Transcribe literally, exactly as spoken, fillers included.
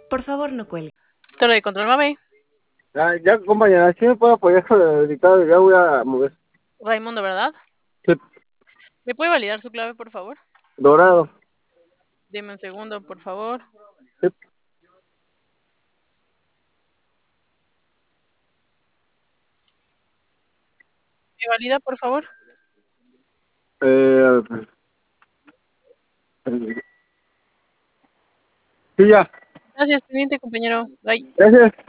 Por favor, no cuelgue. Torre de control, mami. Ya, ya, compañera, ¿sí me puedo apoyar con el dictado? Ya voy a mover. Raimundo, ¿verdad? Sí. ¿Me puede validar su clave, por favor? Dorado. Dime un segundo, por favor. Sí. ¿Me valida, por favor? Eh, sí, ya. Gracias, teniente, compañero. Bye. Gracias.